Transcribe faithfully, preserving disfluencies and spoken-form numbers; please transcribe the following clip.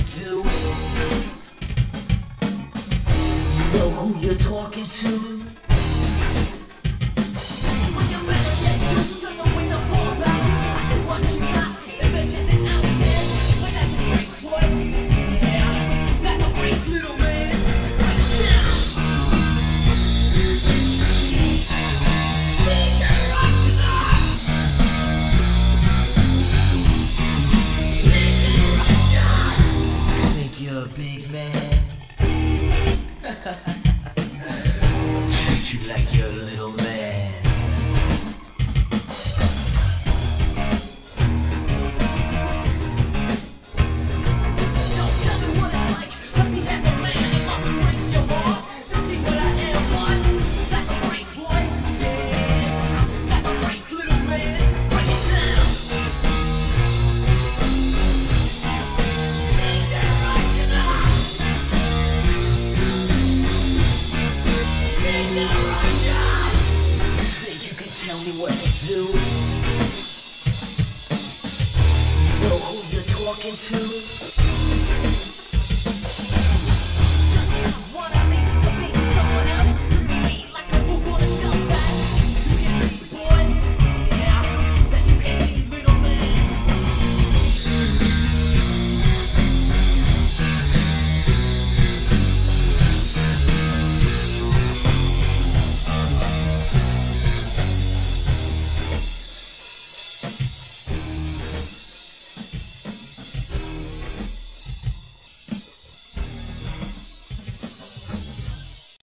to do. You know who you're talking to. You're a big man. Treat you like you're a little man. Don't tell me what it's like to be half a man. It must break your heart to see what I am. What? That's a race, boy. Yeah, that's a race, little man. Break it down. Tell me what to do. You know who you're talking to.